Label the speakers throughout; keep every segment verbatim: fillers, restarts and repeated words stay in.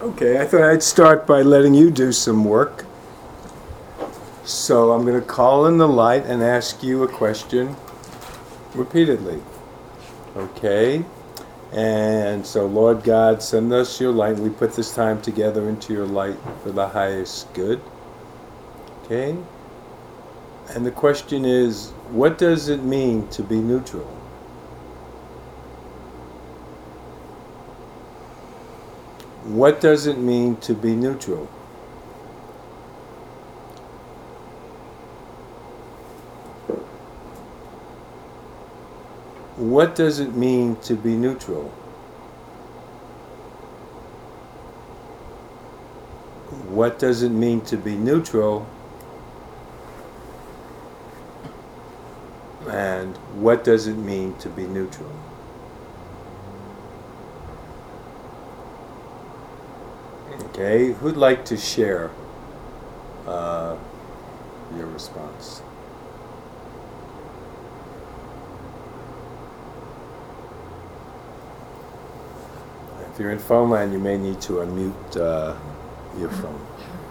Speaker 1: Okay, I thought I'd start by letting you do some work. So I'm going to call in the light and ask you a question repeatedly. Okay? And so, Lord God, send us your light. We put this time together into your light for the highest good. Okay? And the question is, what does it mean to be neutral? What does it mean to be neutral? What does it mean to be neutral? What does it mean to be neutral? And what does it mean to be neutral? Okay, who'd like to share uh, your response? If you're in phone line, you may need to unmute uh, your phone.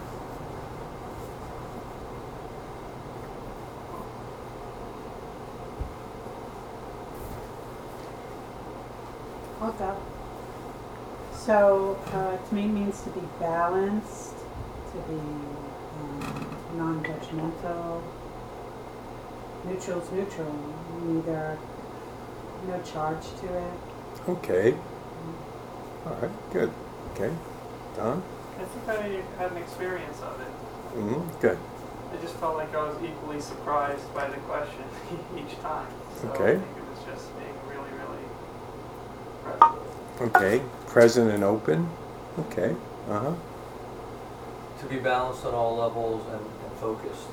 Speaker 2: I'll go. So, uh, to me, means to be balanced, to be um, non-judgmental. Neutral's neutral. Neither, no charge to it.
Speaker 1: Okay. All right, good. Okay. Don?
Speaker 3: I think I had an experience of it.
Speaker 1: Mm-hmm. Good.
Speaker 3: I just felt like I was equally surprised by the question each time. So
Speaker 1: Okay.
Speaker 3: I think it was just being really, really present.
Speaker 1: Okay. Present and open. Okay. Uh-huh.
Speaker 4: To be balanced on all levels and, and focused.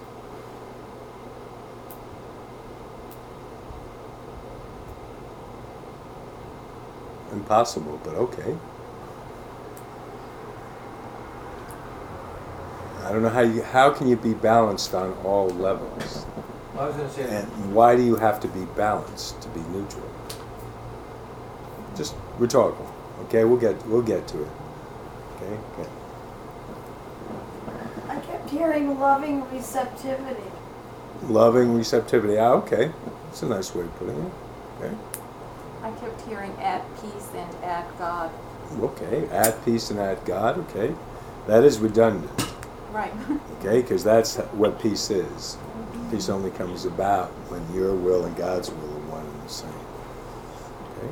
Speaker 1: Impossible, but okay. I don't know how you how can you be balanced on all levels?
Speaker 4: I was going to say,
Speaker 1: And why do you have to be balanced to be neutral? Just rhetorical. Okay, we'll get we'll get to it. Okay, okay.
Speaker 5: I kept hearing loving receptivity.
Speaker 1: Loving receptivity. Ah, okay. That's a nice way of putting it. Okay.
Speaker 6: I kept hearing at peace and at God.
Speaker 1: Okay. At peace and at God. Okay. That is redundant.
Speaker 6: Right.
Speaker 1: Okay, because that's what peace is. Peace only comes about when your will and God's will are one and the same. Okay.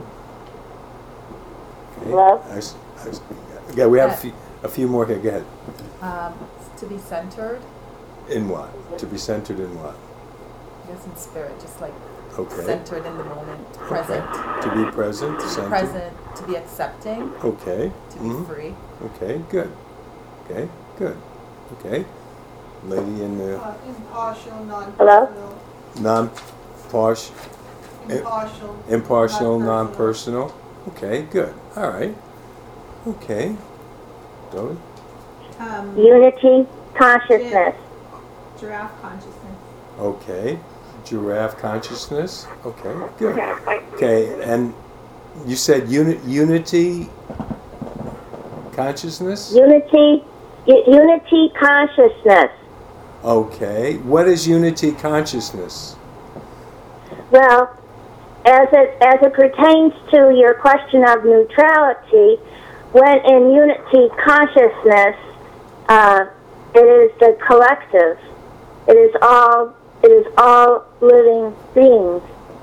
Speaker 6: Thank you.
Speaker 1: Okay.
Speaker 7: Hello?
Speaker 1: I s- I s- yeah, we have a few, a few more here. Go ahead.
Speaker 8: Um, to be centered,
Speaker 1: In what? To be centered in what?
Speaker 8: just in spirit, just like
Speaker 1: Okay.
Speaker 8: centered in the moment, present,
Speaker 1: To be present,
Speaker 8: to be
Speaker 1: centered.
Speaker 8: present, to be accepting,
Speaker 1: Okay.
Speaker 8: to be
Speaker 1: Mhm.
Speaker 8: free.
Speaker 1: Okay, good. Okay, good. Okay. Lady in the
Speaker 5: Uh, impartial,
Speaker 7: Hello?
Speaker 5: non-personal.
Speaker 1: non-partial,
Speaker 5: Impartial.
Speaker 1: impartial,
Speaker 5: non-personal.
Speaker 1: non-personal. Okay, good. All right. Okay. Dolly?
Speaker 2: Um,
Speaker 7: Unity, consciousness.
Speaker 2: giraffe consciousness.
Speaker 1: Okay. Giraffe consciousness. Okay, good. Okay, and you said uni- unity consciousness?
Speaker 7: Unity, u- unity, consciousness.
Speaker 1: Okay. What is unity consciousness?
Speaker 7: Well, as it as it pertains to your question of neutrality, when in unity consciousness, uh, it is the collective. It is all. It is all living beings.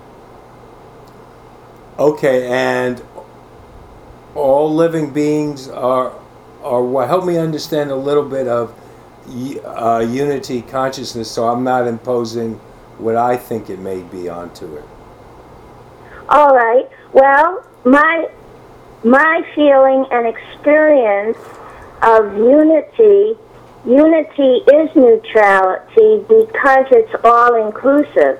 Speaker 1: Okay, and all living beings are are what? Help me understand a little bit of y- uh, unity consciousness, so I'm not imposing what I think it may be onto it.
Speaker 7: All right. Well, my my feeling and experience of unity, unity is neutrality because it's all inclusive.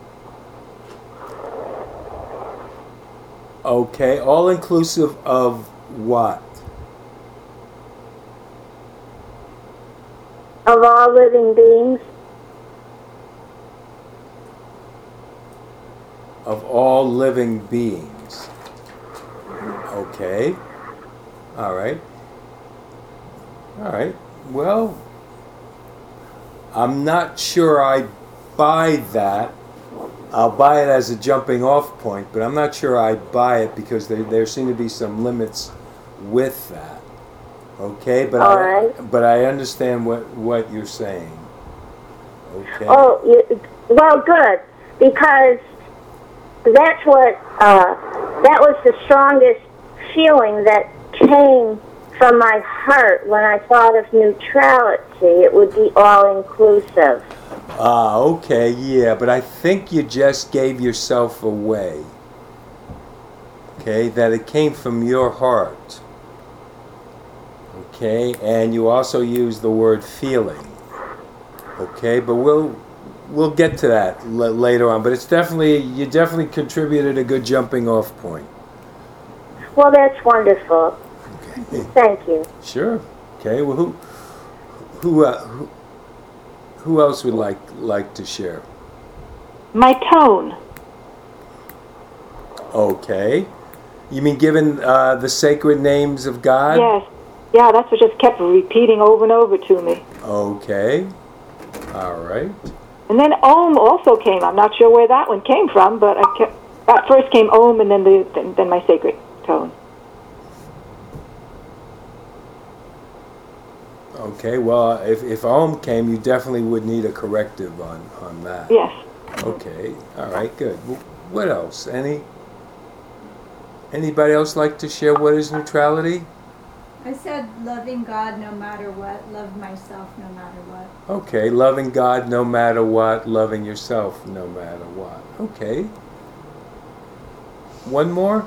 Speaker 1: Okay, all inclusive of what?
Speaker 7: Of all living beings.
Speaker 1: Of all living beings. Okay. All right. All right. Well, I'm not sure I buy that. I'll buy it as a jumping off point, but I'm not sure I buy it because there, there seem to be some limits with that. Okay, but
Speaker 7: All
Speaker 1: I
Speaker 7: right.
Speaker 1: but I understand what what you're saying. Okay.
Speaker 7: Oh, you, well, good, because that's what, uh, that was the strongest feeling that came from my heart when I thought of neutrality. It would be all-inclusive.
Speaker 1: Ah, okay, yeah, but I think you just gave yourself away. Okay, that it came from your heart. Okay, and you also used the word feeling. Okay, but we'll we'll get to that l- later on. But it's definitely you definitely contributed a good jumping off point.
Speaker 7: Well, that's wonderful.
Speaker 1: Okay,
Speaker 7: Thank you.
Speaker 1: sure. Okay, well, who who uh, who, who else would like like to share?
Speaker 9: My tone.
Speaker 1: Okay, you mean given uh, the sacred names of God?
Speaker 9: Yes. Yeah, that's what just kept repeating over and over to me.
Speaker 1: Okay, all right.
Speaker 9: And then Om also came. I'm not sure where that one came from, but I kept, at first came Om and then the then, then my sacred tone.
Speaker 1: Okay, well, if if Om came, you definitely would need a corrective on on that.
Speaker 9: Yes.
Speaker 1: Okay, all right, good. Wh- What else? Any anybody else like to share what is neutrality?
Speaker 10: I said loving God no matter what, love myself no matter what.
Speaker 1: Okay, loving God no matter what, loving yourself no matter what. Okay. One more?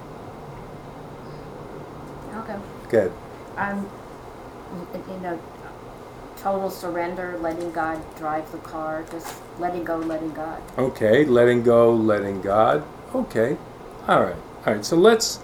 Speaker 11: Okay.
Speaker 1: Good.
Speaker 11: Um, you know, total surrender, letting God drive the car, just letting go, letting God.
Speaker 1: Okay, letting go, letting God. Okay. All right. All right. So let's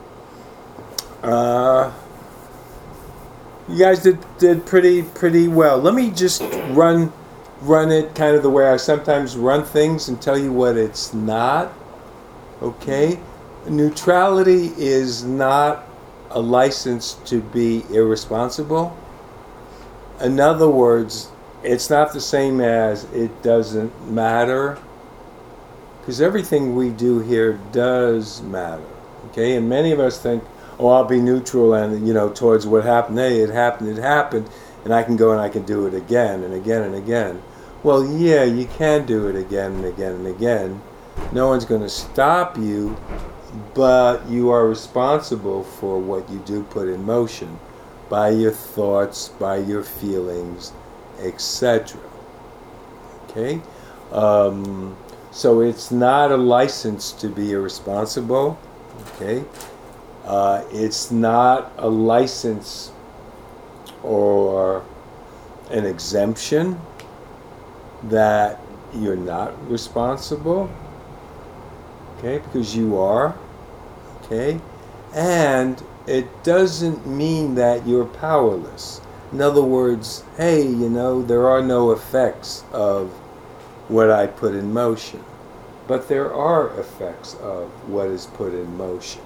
Speaker 1: uh you guys did did pretty pretty well. Let me just run run it kind of the way I sometimes run things and tell you what it's not. Okay? Neutrality is not a license to be irresponsible. In other words, it's not the same as it doesn't matter, because everything we do here does matter. Okay? And many of us think, oh, I'll be neutral and, you know, towards what happened. Hey, it happened, it happened, and I can go and I can do it again and again and again. Well, yeah, you can do it again and again and again. No one's going to stop you, but you are responsible for what you do put in motion by your thoughts, by your feelings, et cetera. Okay? Um, so it's not a license to be irresponsible. Okay? Uh, it's not a license or an exemption that you're not responsible, okay, because you are, okay, and it doesn't mean that you're powerless. In other words, hey, you know, there are no effects of what I put in motion, but there are effects of what is put in motion.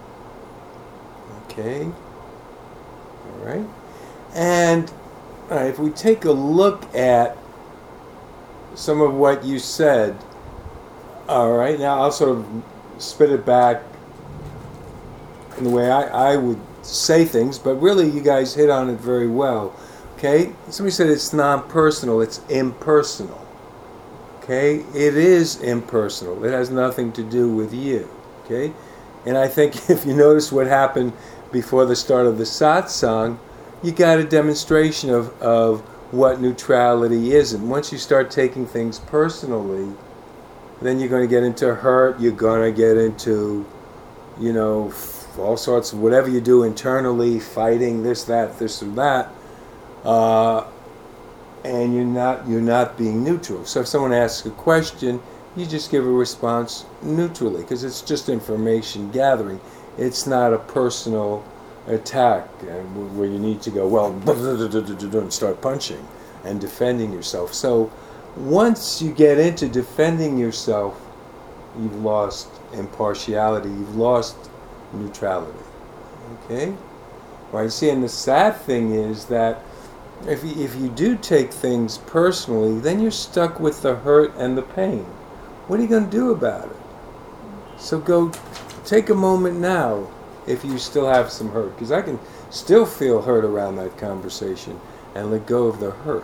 Speaker 1: Okay, all right, and all right, if we take a look at some of what you said, all right, now I'll sort of spit it back in the way I, I would say things, but really you guys hit on it very well. Okay, somebody said it's non-personal, it's impersonal. Okay, it is impersonal, it has nothing to do with you. Okay, and I think if you notice what happened before the start of the satsang, you got a demonstration of, of what neutrality is. And once you start taking things personally, then you're going to get into hurt, you're going to get into, you know, all sorts of whatever you do internally, fighting this, that, this, or that, uh, and you're not, you're not being neutral. So if someone asks a question, you just give a response neutrally, because it's just information gathering. It's not a personal attack and where you need to go, well, and start punching and defending yourself. So once you get into defending yourself, you've lost impartiality, you've lost neutrality. Okay? Right? See, and the sad thing is that if you, if you do take things personally, then you're stuck with the hurt and the pain. What are you going to do about it? So go take a moment now if you still have some hurt, because I can still feel hurt around that conversation, and let go of the hurt.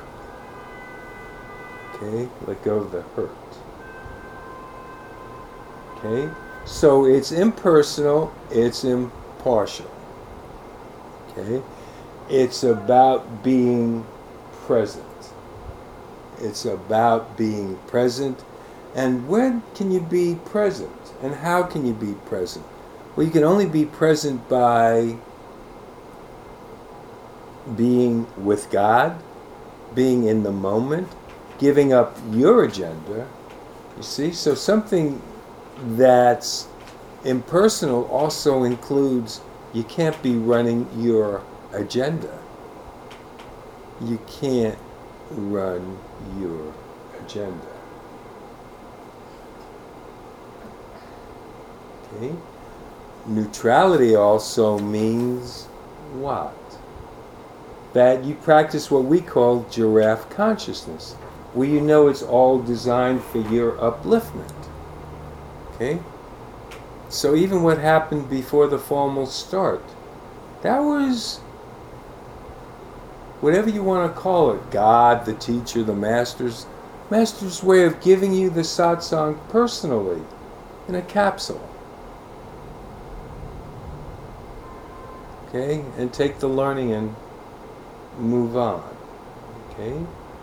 Speaker 1: Okay? Let go of the hurt. Okay? So it's impersonal, it's impartial. Okay? It's about being present. It's about being present. And when can you be present? And how can you be present? Well, you can only be present by being with God, being in the moment, giving up your agenda. You see? So something that's impersonal also includes you can't be running your agenda. You can't run your agenda. Okay? Neutrality also means what? That you practice what we call giraffe consciousness, where you know it's all designed for your upliftment. Okay? So even what happened before the formal start, that was, whatever you want to call it, God, the teacher, the master's, master's way of giving you the satsang personally, in a capsule. Okay? And take the learning and move on. Okay?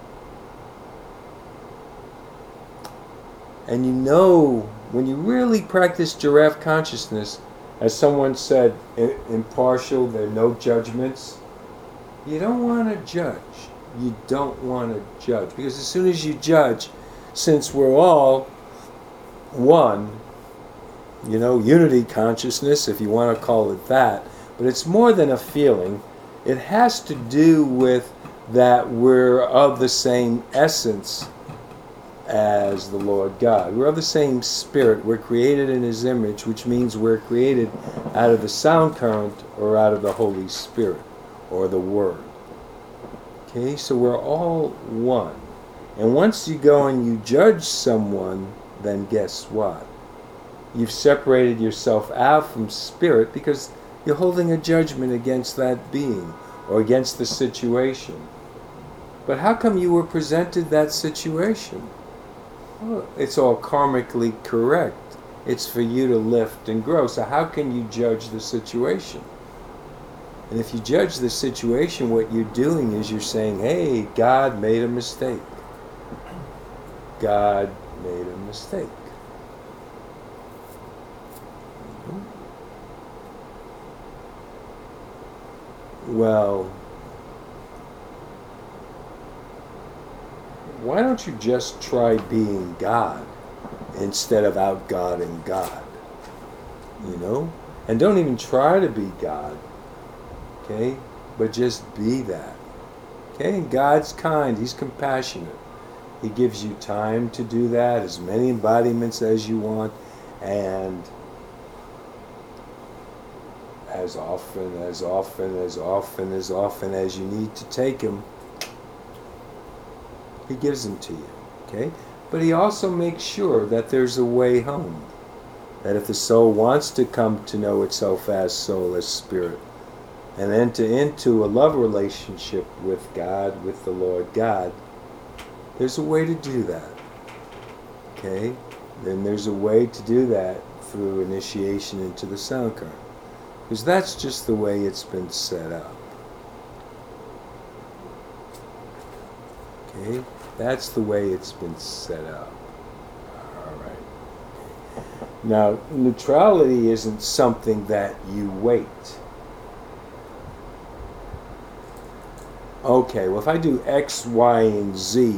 Speaker 1: And you know, when you really practice giraffe consciousness, as someone said, impartial, there are no judgments. You don't want to judge. You don't want to judge. Because as soon as you judge, since we're all one, you know, unity consciousness, if you want to call it that, but it's more than a feeling. It has to do with that we're of the same essence as the Lord God. We're of the same spirit. We're created in His image, which means we're created out of the sound current or out of the Holy Spirit or the Word. Okay, so we're all one. And once you go and you judge someone, then guess what? You've separated yourself out from spirit because you're holding a judgment against that being or against the situation. But how come you were presented that situation? Well, it's all karmically correct. It's for you to lift and grow. So how can you judge the situation? And if you judge the situation, what you're doing is you're saying, hey, God made a mistake. God made a mistake. Well, why don't you just try being God instead of out-godding God? You know? And don't even try to be God. Okay? But just be that. Okay? And God's kind. He's compassionate. He gives you time to do that, as many embodiments as you want, and as often, as often, as often, as often as you need to take them, He gives them to you. Okay? But He also makes sure that there's a way home. That if the soul wants to come to know itself as soul, as spirit, and enter into a love relationship with God, with the Lord God, there's a way to do that. Okay? Then there's a way to do that through initiation into the sound current. Because that's just the way it's been set up. Okay? That's the way it's been set up. All right. Okay. Now, neutrality isn't something that you wait. Okay, well if I do X, Y, and Z,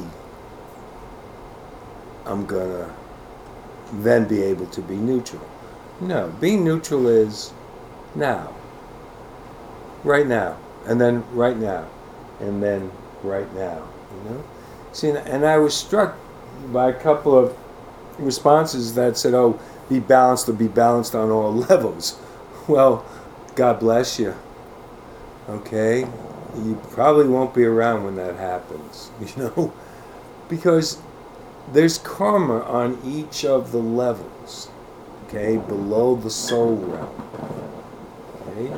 Speaker 1: I'm gonna then be able to be neutral. No, being neutral is now. Right now. And then right now. And then right now. You know? See, and I was struck by a couple of responses that said, oh, be balanced or be balanced on all levels. Well, God bless you. okay, you probably won't be around when that happens, you know, because there's karma on each of the levels, okay, below the soul realm, okay.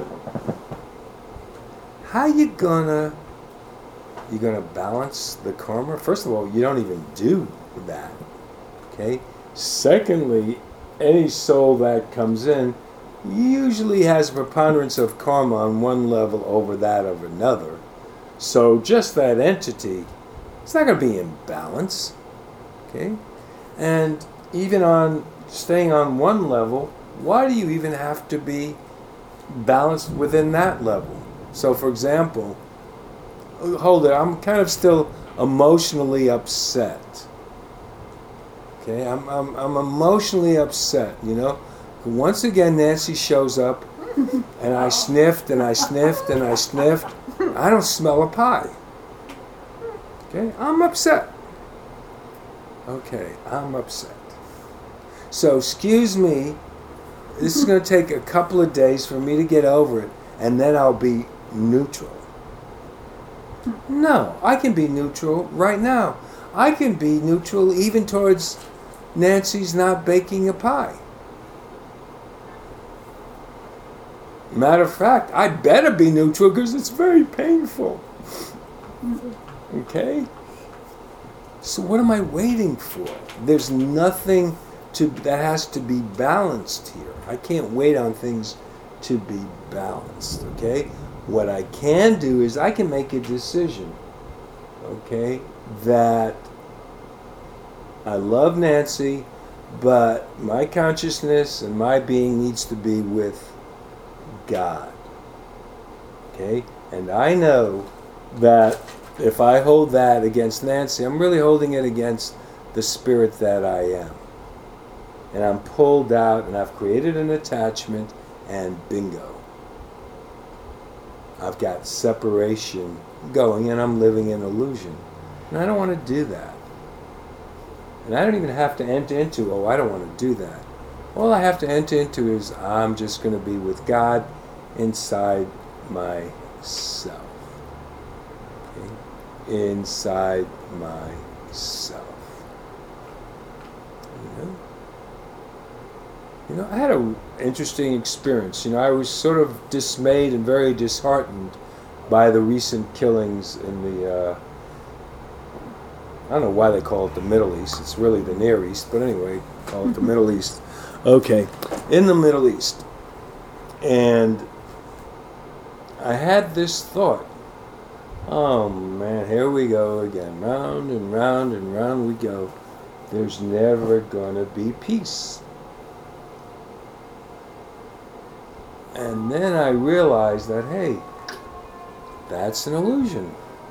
Speaker 1: How you gonna, you gonna balance the karma? First of all, you don't even do that, okay. Secondly, any soul that comes in usually has a preponderance of karma on one level over that of another. So just that entity, it's not going to be in balance. Okay? And even on staying on one level, why do you even have to be balanced within that level? So for example, hold it, I'm kind of still emotionally upset. Okay, I'm, I'm, I'm emotionally upset, you know. Once again, Nancy shows up, and I sniffed, and I sniffed, and I sniffed. I don't smell a pie. Okay, I'm upset. Okay, I'm upset. So, excuse me, this is going to take a couple of days for me to get over it, and then I'll be neutral. No, I can be neutral right now. I can be neutral even towards Nancy's not baking a pie. Matter of fact, I better be neutral because it's very painful. Okay? So what am I waiting for? There's nothing to that has to be balanced here. I can't wait on things to be balanced. Okay? What I can do is I can make a decision. Okay? That I love Nancy, but my consciousness and my being needs to be with God. Okay? And I know that if I hold that against Nancy, I'm really holding it against the spirit that I am. And I'm pulled out and I've created an attachment and bingo. I've got separation going and I'm living in illusion. And I don't want to do that. And I don't even have to enter into, oh, I don't want to do that. All I have to enter into is I'm just going to be with God inside myself. Okay? Inside myself. You know? You know, I had an interesting experience. You know, I was sort of dismayed and very disheartened by the recent killings in the, uh, I don't know why they call it the Middle East. It's really the Near East, but anyway, call it the Middle East. Okay, in the Middle East. And I had this thought, oh man, here we go again. Round and round and round we go. There's never going to be peace. And then I realized that, hey, that's an illusion.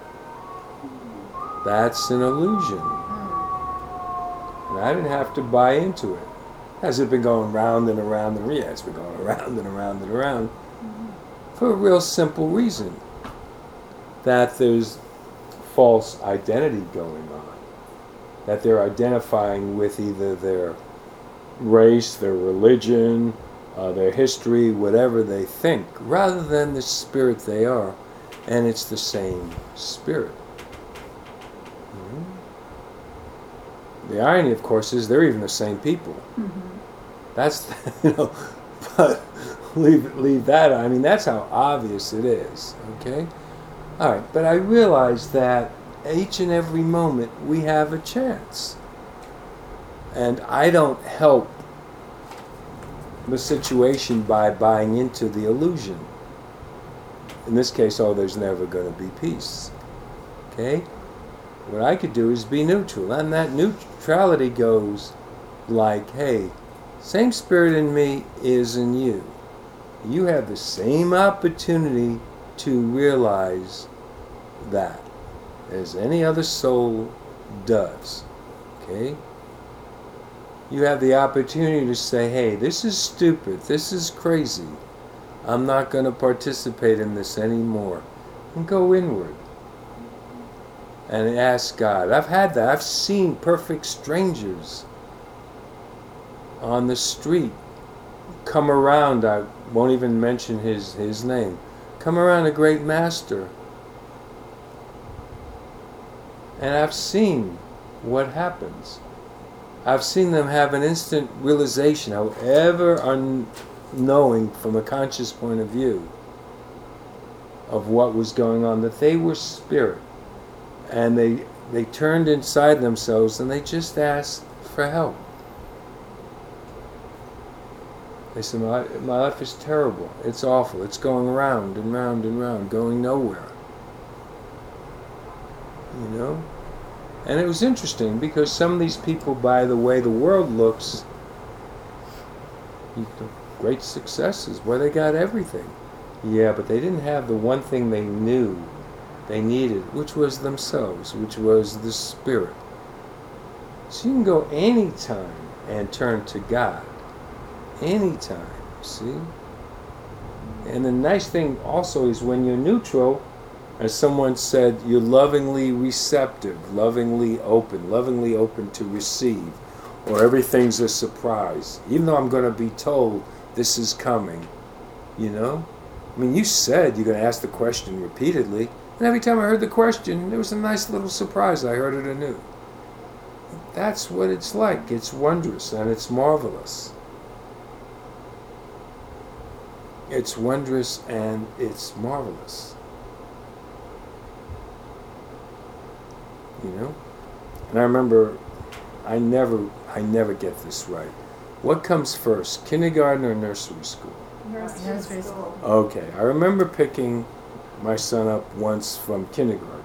Speaker 1: That's an illusion. And I didn't have to buy into it. Has it been going round and around and yeah, it's been going around and around and around for a real simple reason. That there's false identity going on. That they're identifying with either their race, their religion, uh, their history, whatever they think, rather than the spirit they are. And it's the same spirit. The irony, of course, is they're even the same people. Mm-hmm. That's, you know, but leave leave that. I mean, that's how obvious it is. Okay, all right. But I realize that each and every moment we have a chance, and I don't help the situation by buying into the illusion. In this case, oh, there's never going to be peace. Okay. What I could do is be neutral, and that neutrality goes like, hey, same spirit in me is in you. You have the same opportunity to realize that as any other soul does. Okay? You have the opportunity to say, hey, this is stupid, this is crazy. I'm not going to participate in this anymore. And go inward. And ask God. I've had that. I've seen perfect strangers on the street come around. I won't even mention his, his name. come around a great master, and I've seen what happens. I've seen them have an instant realization, however unknowing from a conscious point of view, of what was going on, that they were spirit. And they they turned inside themselves and they just asked for help. They said, my, my life is terrible. It's awful. It's going round and round and round, going nowhere. You know? And it was interesting because some of these people, by the way the world looks, great successes, where they got everything. Yeah, but they didn't have the one thing they knew they needed, which was themselves, which was the spirit. So you can go anytime and turn to God. Anytime, see? And the nice thing also is when you're neutral, as someone said, you're lovingly receptive, lovingly open, lovingly open to receive, or everything's a surprise. Even though I'm going to be told this is coming, you know? I mean, you said you're going to ask the question repeatedly, and every time I heard the question, there was a nice little surprise. I heard it anew. That's what it's like. It's wondrous and it's marvelous. It's wondrous and it's marvelous. You know? And I remember, I never, I never get this right. What comes first, kindergarten or nursery school?
Speaker 5: Nursery school.
Speaker 1: Okay, I remember picking my son up once from kindergarten.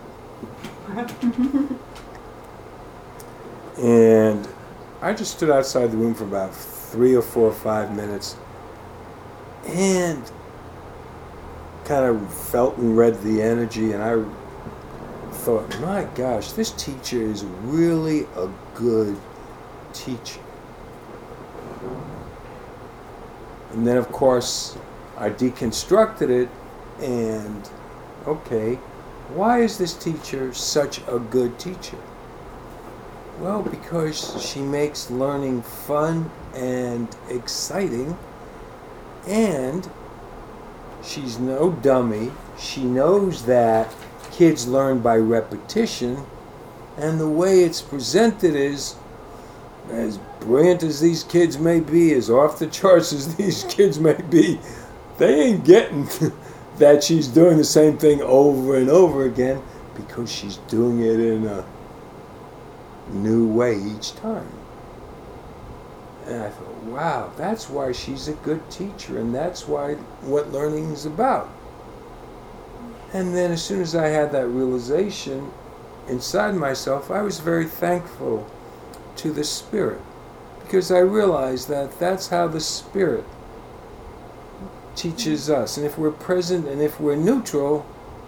Speaker 1: And I just stood outside the room for about three or four or five minutes and kind of felt and read the energy, and I thought, my gosh, this teacher is really a good teacher. And then, of course, I deconstructed it, and, okay, why is this teacher such a good teacher? Well, because she makes learning fun and exciting, and she's no dummy. She knows that kids learn by repetition, and the way it's presented is, as brilliant as these kids may be, as off the charts as these kids may be, they ain't getting that she's doing the same thing over and over again, because she's doing it in a new way each time. And I thought, wow, that's why she's a good teacher, and that's why what learning is about. And then as soon as I had that realization inside myself, I was very thankful to the Spirit, because I realized that that's how the Spirit teaches us. And if we're present and if we're neutral,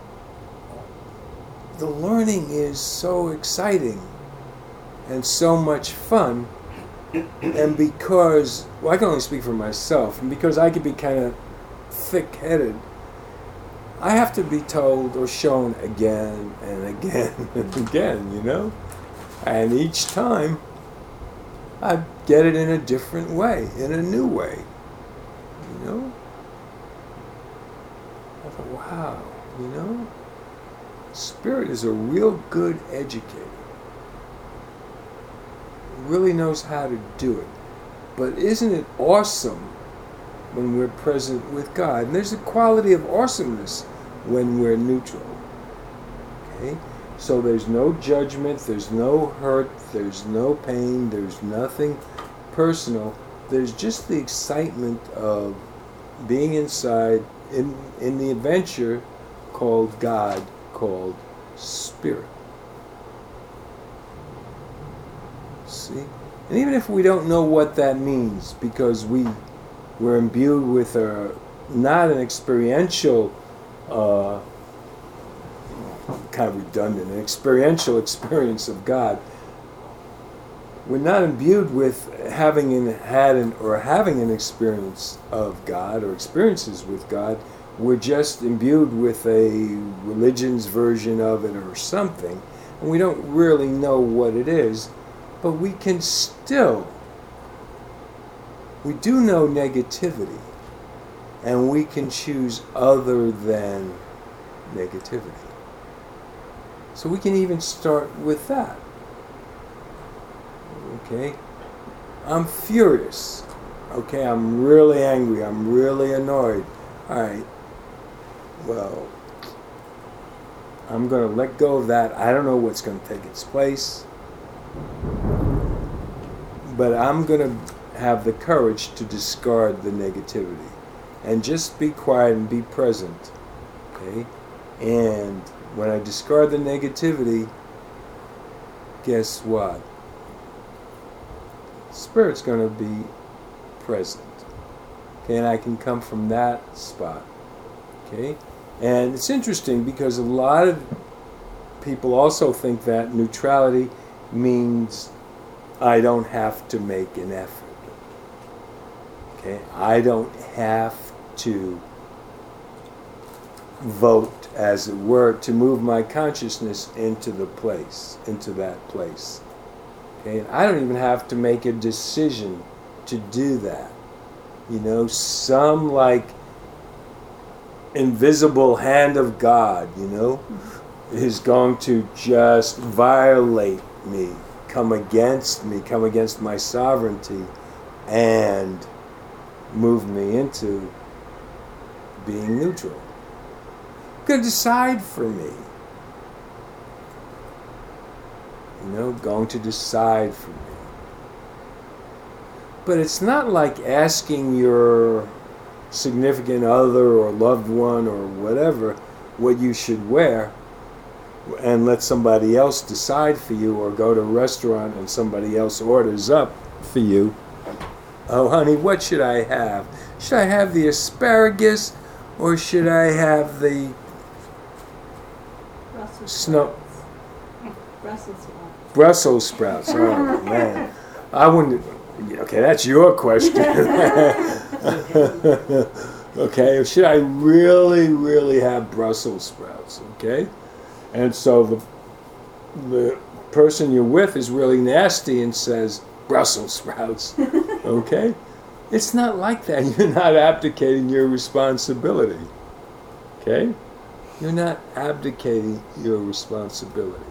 Speaker 1: the learning is so exciting and so much fun. And because, well, I can only speak for myself, and because I can be kind of thick-headed, I have to be told or shown again and again and again, you know? And each time, I get it in a different way, in a new way, you know? I thought, wow, you know? Spirit is a real good educator. Really knows how to do it. But isn't it awesome when we're present with God? And there's a quality of awesomeness when we're neutral. Okay? So there's no judgment, there's no hurt, there's no pain, there's nothing personal. There's just the excitement of being inside in, in the adventure called God, called Spirit. See? And even if we don't know what that means, because we we're imbued with a not an experiential uh, kind of redundant, an experiential experience of God. We're not imbued with having an, had an, or having an experience of God or experiences with God. We're just imbued with a religion's version of it or something, and we don't really know what it is. But we can still, we do know negativity, and we can choose other than negativity. So we can even start with that. Okay? I'm furious. Okay, I'm really angry. I'm really annoyed. All right. Well, I'm going to let go of that. I don't know what's going to take its place. But I'm going to have the courage to discard the negativity and just be quiet and be present. Okay? And when I discard the negativity, guess what? Spirit's going to be present. Okay, and I can come from that spot. Okay? And it's interesting because a lot of people also think that neutrality means I don't have to make an effort. Okay? I don't have to vote, as it were, to move my consciousness into the place, into that place. Okay? And I don't even have to make a decision to do that. You know, some like invisible hand of God, you know, is going to just violate me, come against me, come against my sovereignty, and move me into being neutral. Going to decide for me. You know, going to decide for me. But it's not like asking your significant other or loved one or whatever what you should wear and let somebody else decide for you, or go to a restaurant and somebody else orders up for you. Oh, honey, what should I have? Should I have the asparagus or should I have the
Speaker 2: Brussels
Speaker 1: snow?
Speaker 2: sprouts. Brussels sprouts.
Speaker 1: Brussels sprouts. Oh, man. I wouldn't... Okay, that's your question. Okay, should I really, really have Brussels sprouts? Okay? And so the the person you're with is really nasty and says, Brussels sprouts. Okay? It's not like that. You're not abdicating your responsibility. Okay? You're not abdicating your responsibility.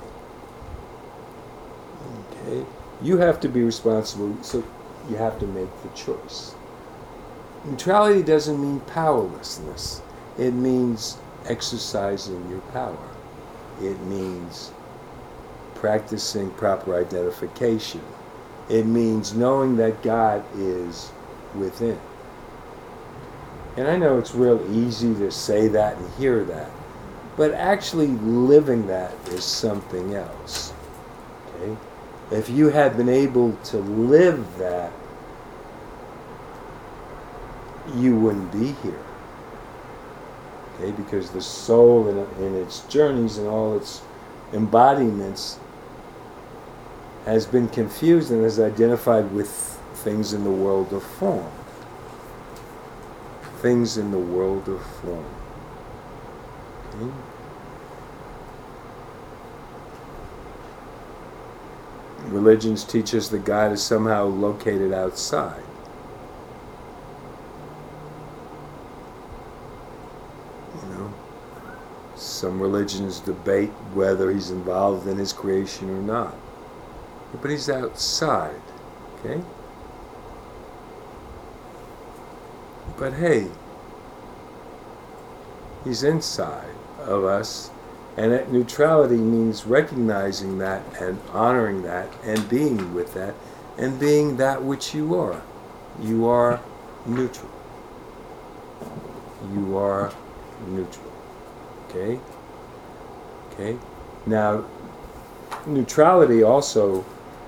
Speaker 1: Okay? You have to be responsible, so you have to make the choice. Neutrality doesn't mean powerlessness. It means exercising your power. It means practicing proper identification. It means knowing that God is within. And I know it's real easy to say that and hear that, but actually living that is something else. Okay? If you had been able to live that, you wouldn't be here. Okay? Because the soul in, in its journeys and all its embodiments has been confused and is identified with things in the world of form. Things in the world of form. Okay? Religions teach us that God is somehow located outside. You know, some religions debate whether he's involved in his creation or not. But he's outside, okay? But hey, he's inside of us. And that neutrality means recognizing that and honoring that and being with that and being that which you are. You are neutral. You are neutral. Okay? Okay? Now, neutrality also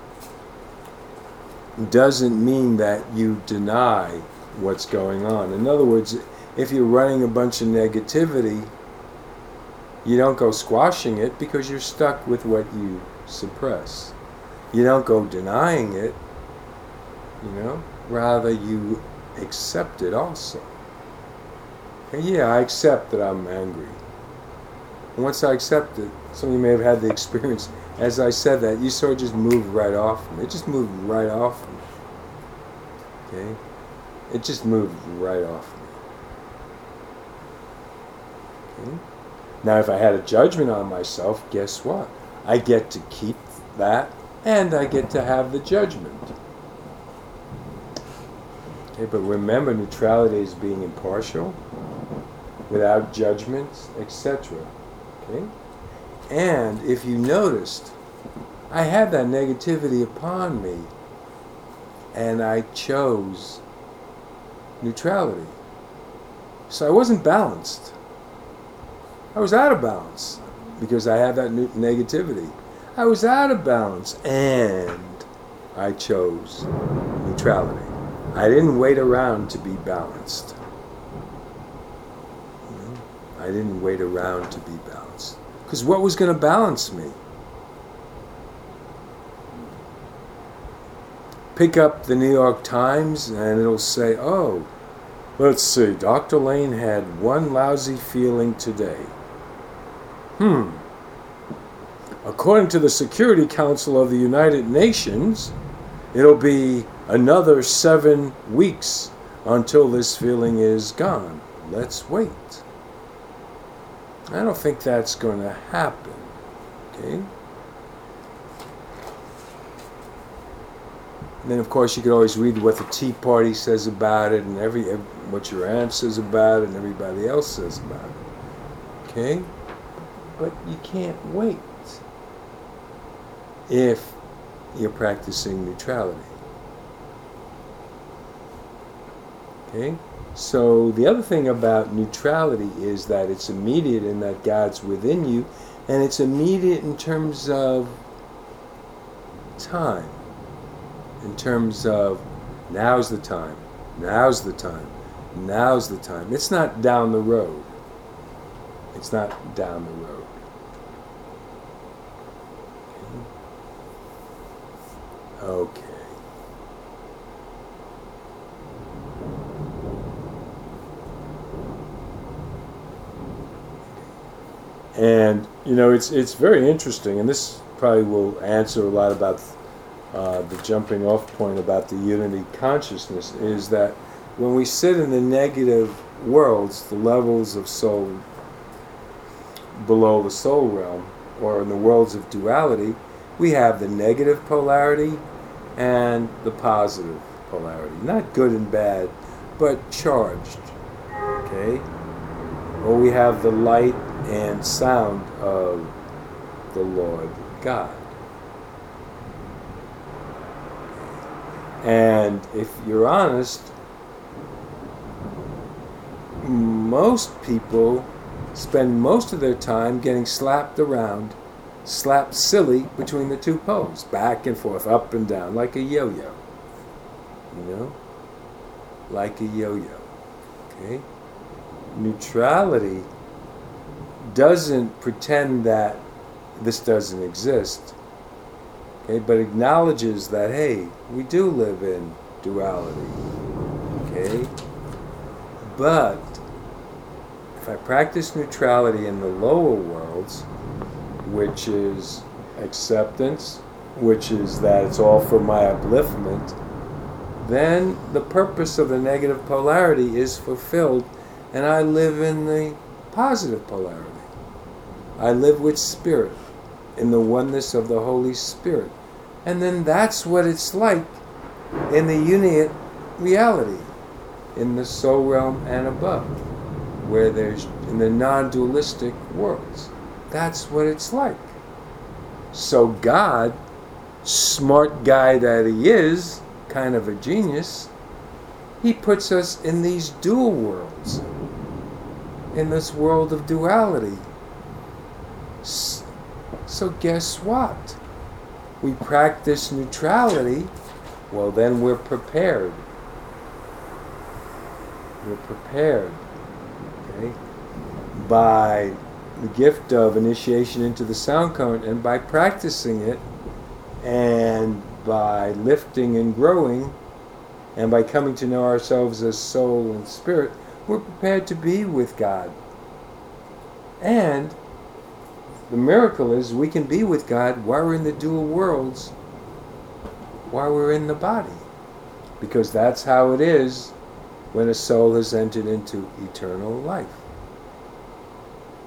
Speaker 1: doesn't mean that you deny what's going on. In other words, if you're running a bunch of negativity, you don't go squashing it because you're stuck with what you suppress. You don't go denying it, you know, rather you accept it also. And yeah, I accept that I'm angry. And once I accept it, some of you may have had the experience, as I said that, you sort of just moved right off me. It just moved right off me. Okay? It just moved right off me. Okay? Now, if I had a judgment on myself, guess what? I get to keep that, and I get to have the judgment. Okay, but remember, neutrality is being impartial, without judgments, et cetera. Okay? And if you noticed, I had that negativity upon me, and I chose neutrality. So I wasn't balanced. I was out of balance because I had that ne- negativity. I was out of balance, and I chose neutrality. I didn't wait around to be balanced. You know? I didn't wait around to be balanced. Because what was going to balance me? Pick up the New York Times and it'll say, oh, let's see, Doctor Lane had one lousy feeling today. Hmm. According to the Security Council of the United Nations, it'll be another seven weeks until this feeling is gone. Let's wait. I don't think that's going to happen. Okay? And then, of course, you could always read what the Tea Party says about it, and every, every what your aunt says about it, and everybody else says about it. Okay? But you can't wait if you're practicing neutrality. Okay? So the other thing about neutrality is that it's immediate in that God's within you, and it's immediate in terms of time. In terms of now's the time, now's the time, now's the time. It's not down the road. It's not down the road. Okay. Okay. And, you know, it's it's very interesting, and this probably will answer a lot about uh, the jumping off point about the unity consciousness, is that when we sit in the negative worlds, the levels of soul below the soul realm, or in the worlds of duality, we have the negative polarity and the positive polarity. Not good and bad, but charged. Okay? Or we have the light and sound of the Lord God. And if you're honest, most people spend most of their time getting slapped around, slapped silly between the two poles, back and forth, up and down, like a yo-yo. You know? Like a yo-yo. Okay? Neutrality doesn't pretend that this doesn't exist, okay, but acknowledges that, hey, we do live in duality, okay? But if I practice neutrality in the lower worlds, which is acceptance, which is that it's all for my upliftment, then the purpose of the negative polarity is fulfilled, and I live in the positive polarity. I live with Spirit, in the oneness of the Holy Spirit. And then that's what it's like in the unit reality, in the soul realm and above, where there's, in the non-dualistic worlds. That's what it's like. So God, smart guy that he is, kind of a genius, he puts us in these dual worlds, in this world of duality. So guess what? We practice neutrality, well then we're prepared. We're prepared, okay, by the gift of initiation into the sound current, and by practicing it, and by lifting and growing, and by coming to know ourselves as soul and spirit, we're prepared to be with God. And the miracle is we can be with God while we're in the dual worlds, while we're in the body. Because that's how it is when a soul has entered into eternal life.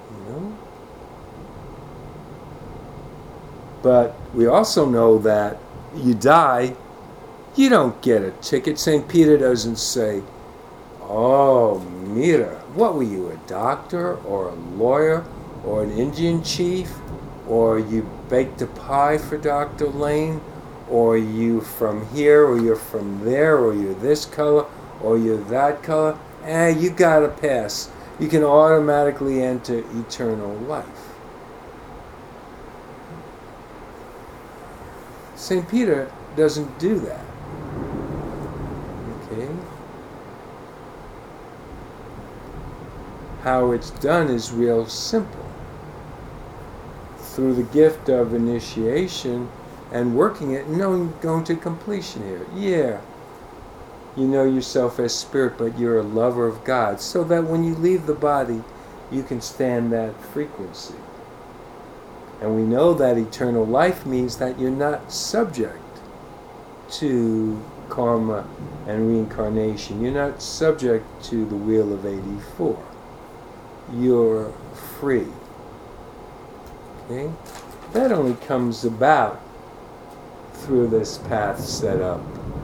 Speaker 1: But we also know that you die, you don't get a ticket. Saint Peter doesn't say, oh, mira, what were you, a doctor or a lawyer or an Indian chief? Or you baked a pie for Doctor Lane? Or you from here, or you're from there, or you're this color, or you're that color? Eh, you got a pass. You can automatically enter eternal life. Saint Peter doesn't do that. Okay? How it's done is real simple. Through the gift of initiation and working it, knowing going to completion here. Yeah, you know yourself as spirit, but you're a lover of God, so that when you leave the body, you can stand that frequency. And we know that eternal life means that you're not subject to karma and reincarnation. You're not subject to the wheel of eighty-four. You're free. Okay? That only comes about through this path set up,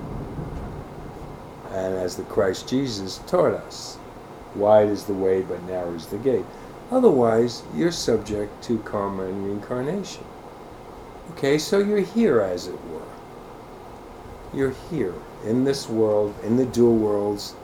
Speaker 1: and as the Christ Jesus taught us, wide is the way but narrow is the gate. Otherwise, you're subject to karma and reincarnation. Okay, so you're here, as it were. You're here in this world, in the dual worlds,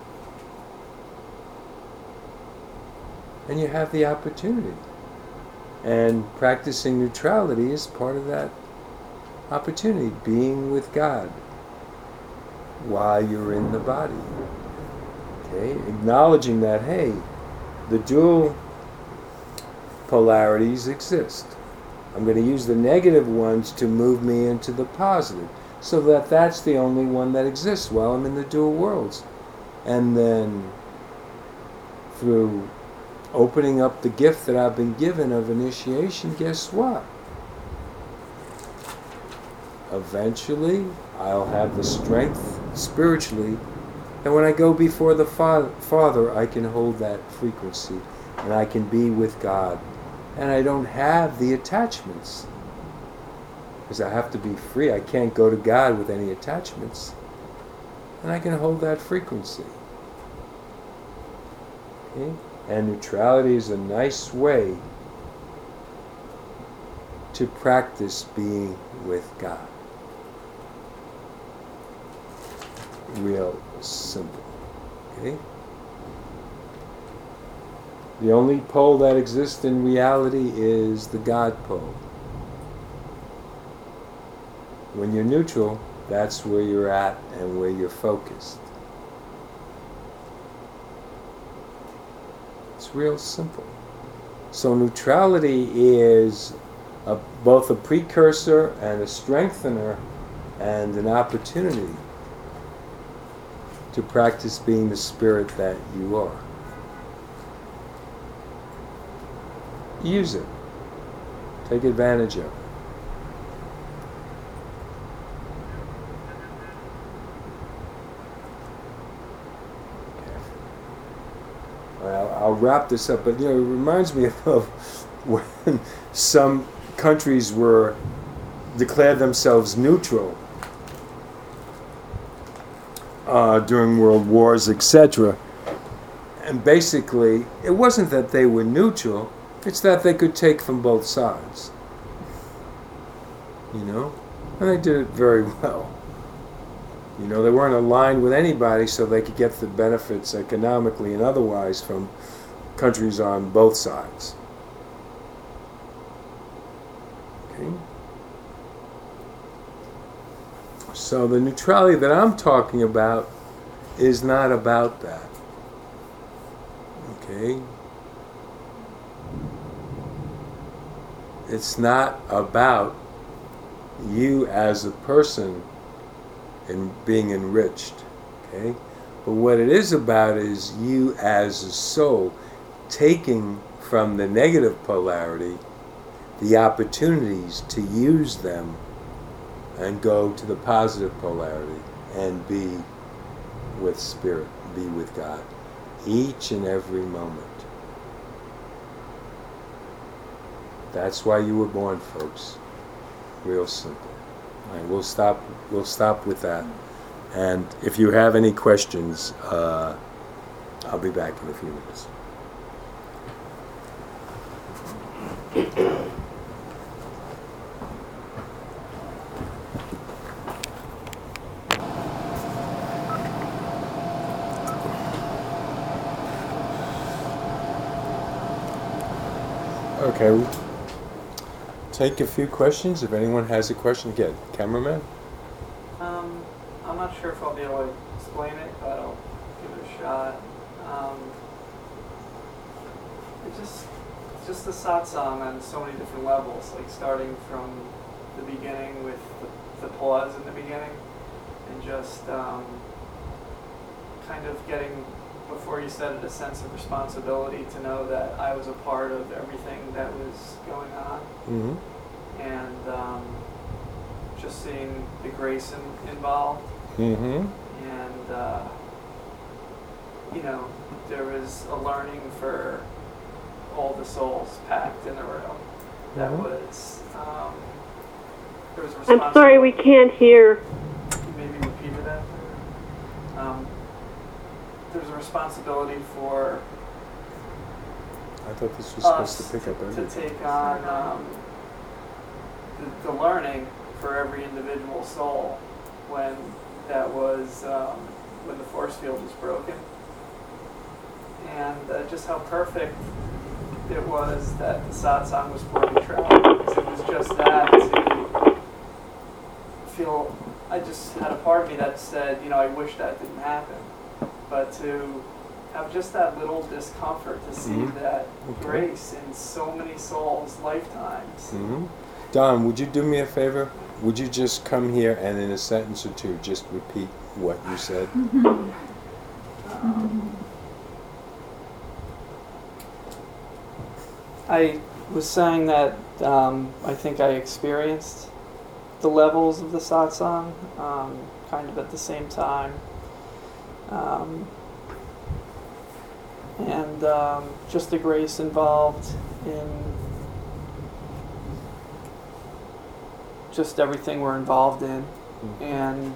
Speaker 1: and you have the opportunity. And practicing neutrality is part of that opportunity, being with God while you're in the body. Okay, acknowledging that, hey, the dual polarities exist. I'm going to use the negative ones to move me into the positive, so that that's the only one that exists while I'm in the dual worlds. And then through opening up the gift that I've been given of initiation, guess what? Eventually, I'll have the strength spiritually, and when I go before the fa- Father, I can hold that frequency, and I can be with God. And I don't have the attachments, because I have to be free. I can't go to God with any attachments. And I can hold that frequency. Okay? And neutrality is a nice way to practice being with God. Real simple. Okay? The only pole that exists in reality is the God pole. When you're neutral, that's where you're at and where you're focused. It's real simple. So neutrality is a, both a precursor and a strengthener and an opportunity to practice being the spirit that you are. Use it. Take advantage of it. Well, I'll wrap this up, but you know, it reminds me of when some countries were declared themselves neutral uh, during world wars, et cetera. And basically, it wasn't that they were neutral. It's that they could take from both sides. You know? And they did it very well. You know, they weren't aligned with anybody, so they could get the benefits economically and otherwise from countries on both sides. Okay? So the neutrality that I'm talking about is not about that. Okay? It's not about you as a person and being enriched, okay? But what it is about is you as a soul taking from the negative polarity the opportunities to use them and go to the positive polarity and be with Spirit, be with God, each and every moment. That's why you were born, folks. Real simple. All right, we'll stop. We'll stop with that. And if you have any questions, uh, I'll be back in a few minutes. Okay, we'll take a few questions. If anyone has a question, again, cameraman.
Speaker 3: Um, I'm not sure if I'll be able to explain it, but I'll give it a shot. Um, it just, it's just the satsang on so many different levels, like starting from the beginning with the, the pause in the beginning, and just um, kind of getting, before you said it, a sense of responsibility to know that I was a part of everything that was going on.
Speaker 1: Mm-hmm.
Speaker 3: And um, just seeing the grace in, involved.
Speaker 1: Mm-hmm.
Speaker 3: And, uh, you know, there was a learning for all the souls packed in the room. That
Speaker 1: Mhm.
Speaker 3: was, um, there was a
Speaker 12: I'm
Speaker 3: responsibility.
Speaker 12: sorry, we can't hear.
Speaker 3: Maybe repeat it after. Um, there's a responsibility for
Speaker 1: I thought this was
Speaker 3: us
Speaker 1: supposed to pick up
Speaker 3: to
Speaker 1: everything.
Speaker 3: take on um, the, the learning for every individual soul when that was um, when the force field was broken, and uh, just how perfect it was that the satsang was for neutrality, because it was just that to feel. I just had a part of me that said, you know, I wish that didn't happen, but to have just that little discomfort to see
Speaker 1: Mhm.
Speaker 3: that
Speaker 1: Okay.
Speaker 3: grace in so many souls' lifetimes.
Speaker 1: Mm-hmm. Don, would you do me a favor? Would you just come here and in a sentence or two just repeat what you said?
Speaker 3: Um, I was saying that um, I think I experienced the levels of the satsang um, kind of at the same time. Um, and um, just the grace involved in just everything we're involved in. And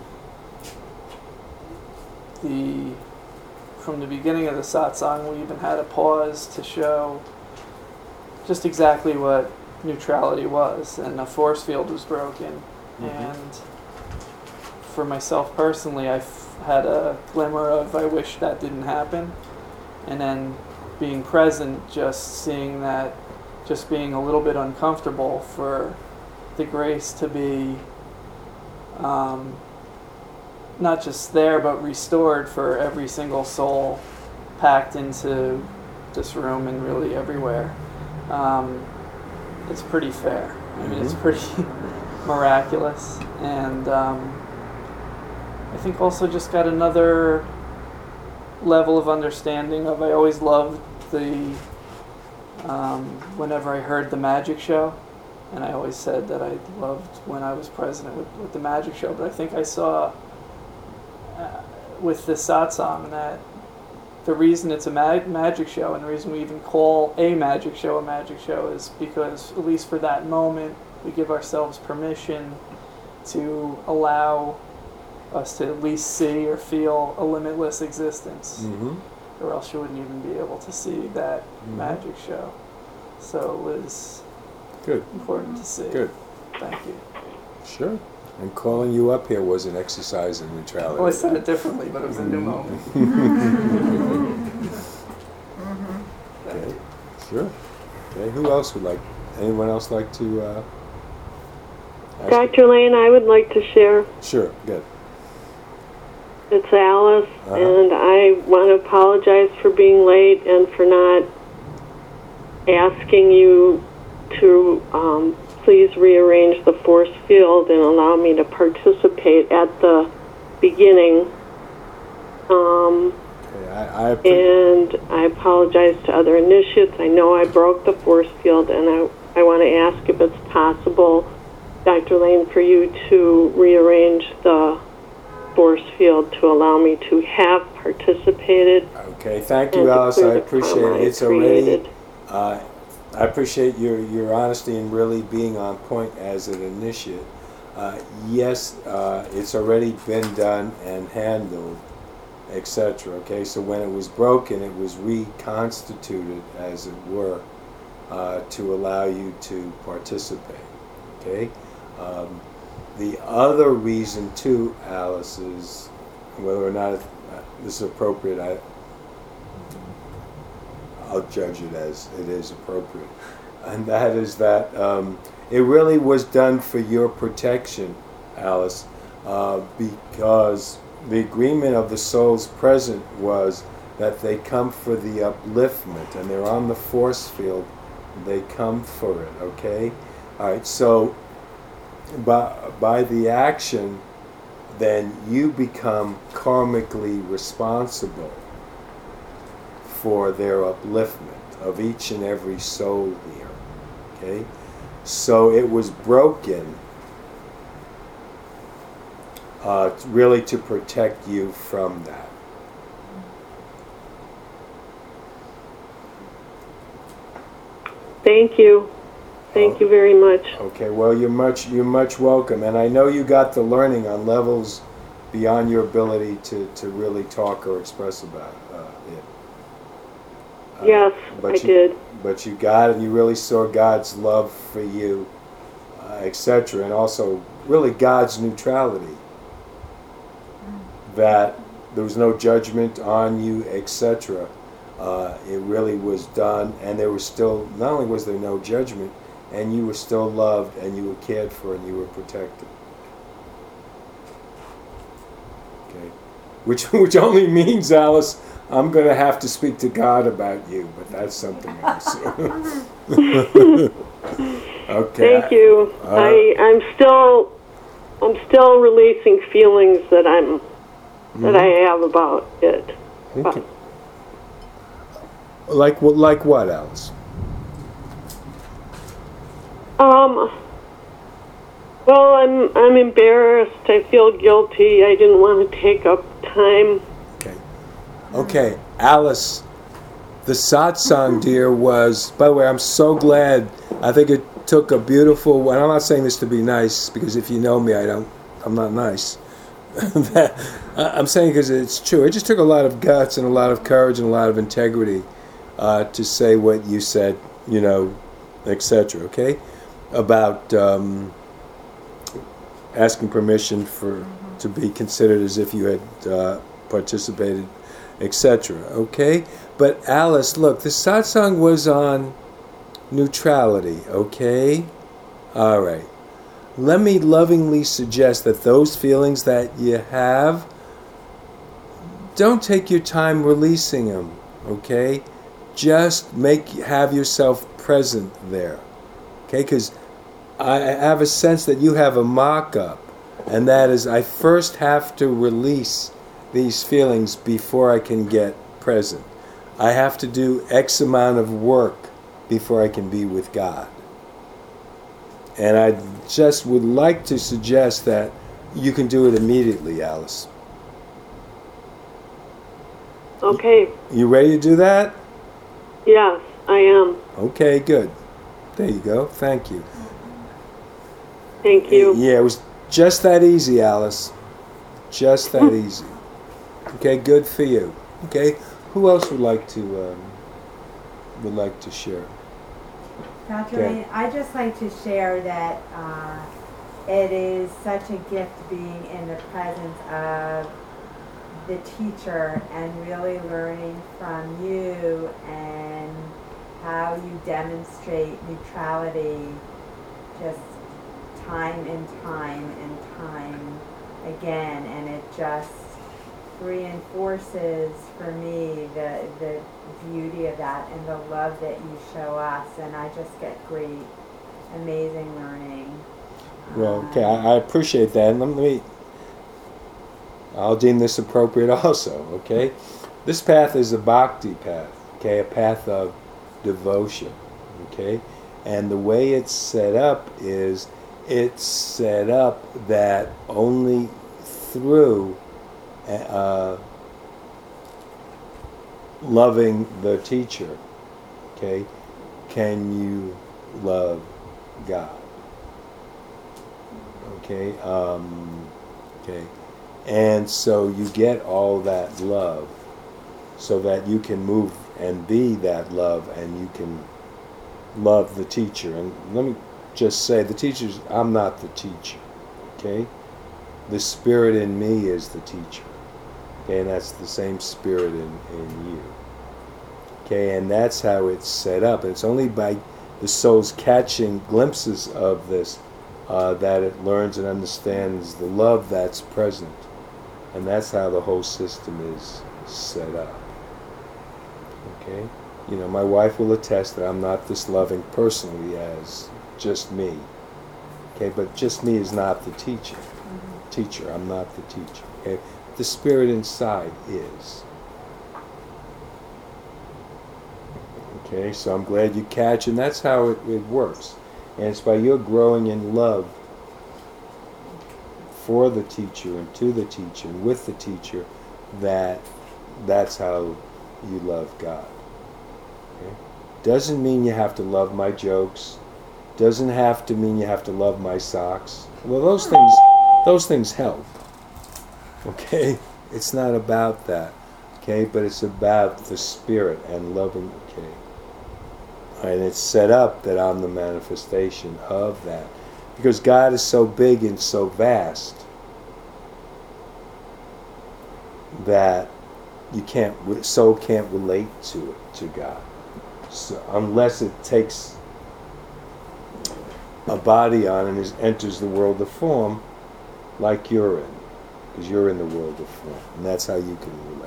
Speaker 3: the from the beginning of the satsang, we even had a pause to show just exactly what neutrality was, and a force field was broken.
Speaker 1: Mhm.
Speaker 3: And for myself personally, I f- had a glimmer of I wish that didn't happen, and then being present, just seeing that, just being a little bit uncomfortable for the grace to be um, not just there, but restored for every single soul packed into this room and really everywhere. Um, it's pretty fair. I mean, it's
Speaker 1: Mhm.
Speaker 3: pretty miraculous. And um, I think also just got another level of understanding of, I always loved the, um, whenever I heard the magic show, and I always said that I loved when I was president with, with the magic show, but I think I saw uh, with the satsang that the reason it's a mag- magic show, and the reason we even call a magic show a magic show, is because, at least for that moment, we give ourselves permission to allow us to at least see or feel a limitless existence,
Speaker 1: Mm-hmm.
Speaker 3: or else you wouldn't even be able to see that
Speaker 1: Mhm.
Speaker 3: magic show. So it was
Speaker 1: Good.
Speaker 3: important to see.
Speaker 1: Good.
Speaker 3: Thank you.
Speaker 1: Sure. And calling you up here was an exercise in neutrality.
Speaker 3: Well, I said it differently, but it was a new moment.
Speaker 1: Okay. Sure. Okay. Who else would like? Anyone else like to? Uh, ask a-
Speaker 12: Doctor Lane, I would like to share.
Speaker 1: Sure. Good.
Speaker 12: It's Alice,
Speaker 1: Uh-huh.
Speaker 12: and I want to apologize for being late and for not asking you to um, please rearrange the force field and allow me to participate at the beginning. Um,
Speaker 1: Okay. I. I appre-
Speaker 12: and I apologize to other initiates. I know I broke the force field, and I, I want to ask if it's possible, Doctor Lane, for you to rearrange the force field to allow me to have participated.
Speaker 1: Okay. Thank you,
Speaker 12: and to
Speaker 1: Alice.
Speaker 12: clear
Speaker 1: I
Speaker 12: the
Speaker 1: appreciate
Speaker 12: karma
Speaker 1: it.
Speaker 12: I
Speaker 1: It's already
Speaker 12: created.
Speaker 1: uh, I appreciate your, your honesty and really being on point as an initiate. Uh, yes, uh, it's already been done and handled, et cetera. Okay, so when it was broken, it was reconstituted, as it were, uh, to allow you to participate. Okay. Um, the other reason too, Alice, is whether or not this is appropriate. I I'll judge it as it is appropriate, and that is that um, it really was done for your protection, Alice, uh, because the agreement of the souls present was that they come for the upliftment, and they're on the force field. They come for it. Okay, all right. So by by the action, then you become karmically responsible for their upliftment of each and every soul here. Okay? So it was broken uh, really to protect you from that.
Speaker 12: Thank you. Thank you very much.
Speaker 1: Okay, well, you're much you're much welcome, and I know you got the learning on levels beyond your ability to, to really talk or express about uh, it. Uh,
Speaker 12: Yes,
Speaker 1: but
Speaker 12: I
Speaker 1: you,
Speaker 12: did.
Speaker 1: But you got it, and you really saw God's love for you, uh, et cetera, and also really God's neutrality. That there was no judgment on you, et cetera. Uh, it really was done, and there was still, not only was there no judgment, and you were still loved, and you were cared for, and you were protected. Okay, which which only means, Alice, I'm going to have to speak to God about you, but that's something else. Okay.
Speaker 12: Thank you.
Speaker 1: Uh,
Speaker 12: I I'm still I'm still releasing feelings that I'm that I have about it.
Speaker 1: Okay. Like what? Like what, Alice?
Speaker 12: Um. Well, I'm I'm embarrassed. I feel guilty. I didn't want to take up time.
Speaker 1: Okay. Okay, Alice. The satsang, dear, was. By the way, I'm so glad. I think it took a beautiful. And I'm not saying this to be nice, because if you know me, I don't. I'm not nice. I'm saying because it's true. It just took a lot of guts and a lot of courage and a lot of integrity uh, to say what you said. You know, et cetera. Okay, about. Um, asking permission for mm-hmm. to be considered as if you had uh, participated, et cetera. Okay? But Alice, look, the satsang was on neutrality, okay? All right. Let me lovingly suggest that those feelings that you have, don't take your time releasing them, okay? Just make have yourself present there, okay? Because I have a sense that you have a mock-up, and that is I first have to release these feelings before I can get present. I have to do X amount of work before I can be with God. And I just would like to suggest that you can do it immediately, Alice.
Speaker 12: Okay.
Speaker 1: You ready to do that?
Speaker 12: Yes, I am.
Speaker 1: Okay, good. There you go. Thank you.
Speaker 12: Thank you.
Speaker 1: Yeah, it was just that easy, Alice. Just that easy. Okay, good for you. Okay, who else would like to um, would like to share?
Speaker 13: Doctor
Speaker 1: Okay.
Speaker 13: Lane, I'd just like to share that uh, it is such a gift being in the presence of the teacher and really learning from you and how you demonstrate neutrality just time and time and time again, and it just reinforces for me the the beauty of that and the love that you show us, and I just get great, amazing learning.
Speaker 1: Well, okay, I, I appreciate that. And let me, I'll deem this appropriate also, okay? This path is a bhakti path, okay, a path of devotion, okay? And the way it's set up is it's set up that only through uh, loving the teacher, okay, can you love God? Okay, um, okay, and so you get all that love, so that you can move and be that love, and you can love the teacher. And let me just say, the teachers, I'm not the teacher, okay? The Spirit in me is the teacher, okay? And that's the same Spirit in, in you, okay? And that's how it's set up. And it's only by the soul's catching glimpses of this uh, that it learns and understands the love that's present. And that's how the whole system is set up, okay? You know, my wife will attest that I'm not this loving personally as just me. Okay, but just me is not the teacher. Mm-hmm. Teacher, I'm not the teacher. Okay, the Spirit inside is. Okay, so I'm glad you catch, and that's how it, it works. And it's by your growing in love for the teacher and to the teacher and with the teacher that that's how you love God. Okay? Doesn't mean you have to love my jokes. Doesn't have to mean you have to love my socks. Well, those things, those things help. Okay? It's not about that. Okay? But it's about the Spirit and loving. Okay? And it's set up that I'm the manifestation of that. Because God is so big and so vast that you can't, soul can't relate to it, to God. So unless it takes a body on and is, enters the world of form, like you're in, because you're in the world of form, and that's how you can relate.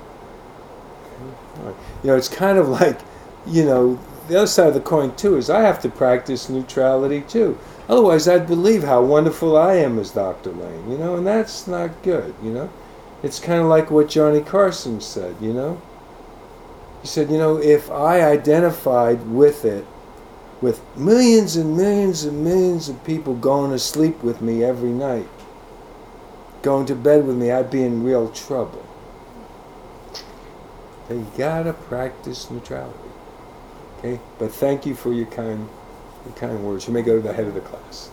Speaker 1: Okay? You know, it's kind of like, you know, the other side of the coin too is I have to practice neutrality too. Otherwise, I'd believe how wonderful I am as Doctor Lane, you know, and that's not good, you know. It's kind of like what Johnny Carson said, you know. He said, you know, if I identified with it, with millions and millions and millions of people going to sleep with me every night, going to bed with me, I'd be in real trouble. So you gotta practice neutrality. Okay? But thank you for your kind your kind words. You may go to the head of the class.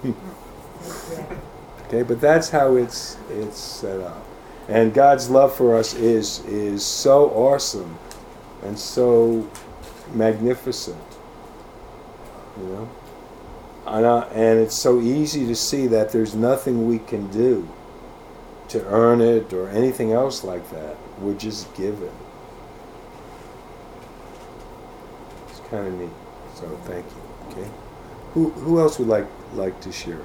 Speaker 1: Okay, but that's how it's it's set up. And God's love for us is is so awesome and so magnificent, you know. And, uh, and it's so easy to see that there's nothing we can do to earn it or anything else like that. We're just given. It's kind of neat. So thank you. Okay. Who who else would like like to share?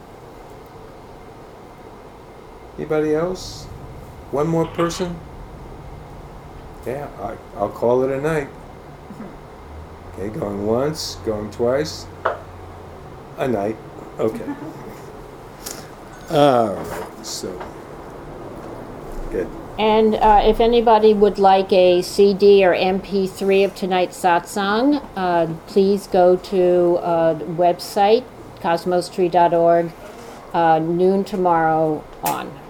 Speaker 1: Anybody else? One more person? Yeah, I, I'll call it a night. Okay, going once, going twice. A night. Okay. All right, so. Good.
Speaker 11: And uh, if anybody would like a C D or M P three of tonight's satsang, uh, please go to uh, the website, cosmos tree dot org, uh, noon tomorrow on.